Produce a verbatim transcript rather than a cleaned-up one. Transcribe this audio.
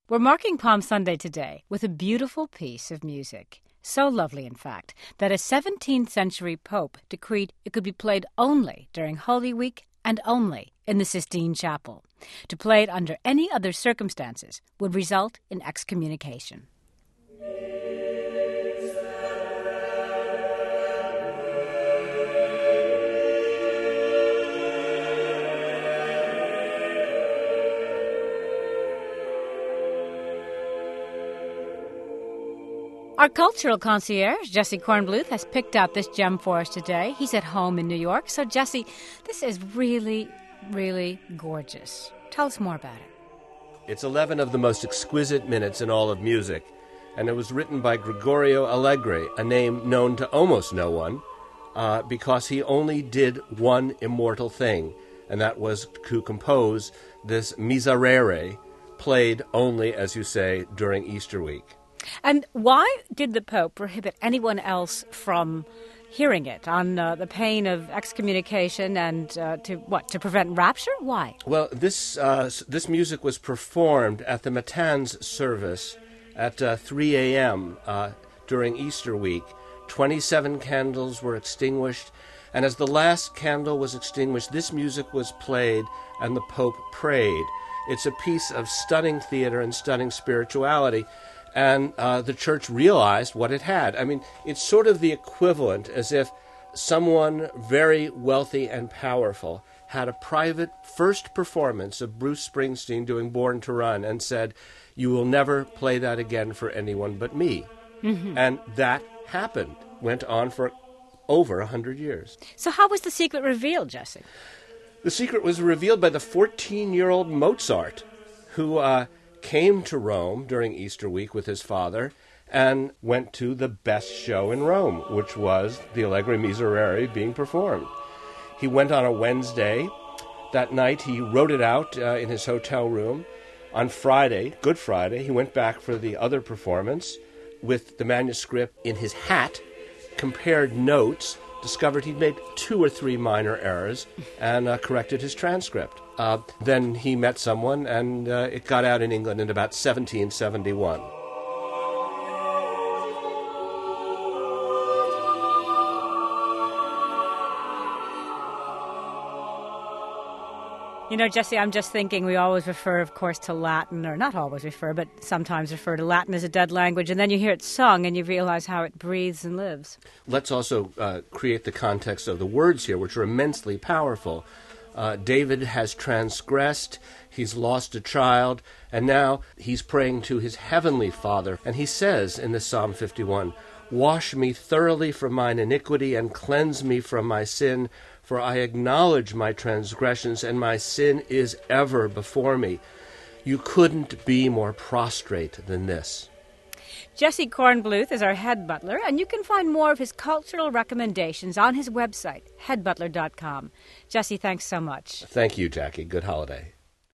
We're marking Palm Sunday today with a beautiful piece of music. So lovely, in fact, that a seventeenth century pope decreed it could be played only during Holy Week and only in the Sistine Chapel. To play it under any other circumstances would result in excommunication. Our cultural concierge, Jesse Kornbluth, has picked out this gem for us today. He's at home in New York. So, Jesse, this is really, really gorgeous. Tell us more about it. It's eleven of the most exquisite minutes in all of music, and it was written by Gregorio Allegri, a name known to almost no one, uh, because he only did one immortal thing, and that was to compose this Miserere, played only, as you say, during Easter week. And why did the Pope prohibit anyone else from hearing it on uh, the pain of excommunication and uh, to what to prevent rapture? Why? Well, this uh, this music was performed at the Matins service at uh, three a.m. Uh, during Easter week. twenty-seven candles were extinguished, and as the last candle was extinguished, this music was played and the Pope prayed. It's a piece of stunning theater and stunning spirituality. And uh, the church realized what it had. I mean, it's sort of the equivalent as if someone very wealthy and powerful had a private first performance of Bruce Springsteen doing Born to Run and said, "You will never play that again for anyone but me." Mm-hmm. And that happened, went on for over a hundred years. So how was the secret revealed, Jesse? The secret was revealed by the fourteen-year-old Mozart, who... Uh, came to Rome during Easter week with his father and went to the best show in Rome, which was the Allegri Miserere being performed. He went on a Wednesday. That night he wrote it out uh, in his hotel room. On Friday, Good Friday, he went back for the other performance with the manuscript in his hat, compared notes, discovered he'd made two or three minor errors, and uh, corrected his transcript. Uh, then he met someone, and uh, it got out in England in about seventeen seventy-one. You know, Jesse, I'm just thinking we always refer, of course, to Latin, or not always refer, but sometimes refer to Latin as a dead language, and then you hear it sung and you realize how it breathes and lives. Let's also uh, create the context of the words here, which are immensely powerful. Uh, David has transgressed, he's lost a child, and now he's praying to his heavenly Father. And he says in this Psalm fifty-one, "Wash me thoroughly from mine iniquity and cleanse me from my sin, for I acknowledge my transgressions and my sin is ever before me." You couldn't be more prostrate than this. Jesse Kornbluth is our head butler, and you can find more of his cultural recommendations on his website, head butler dot com. Jesse, thanks so much. Thank you, Jackie. Good holiday.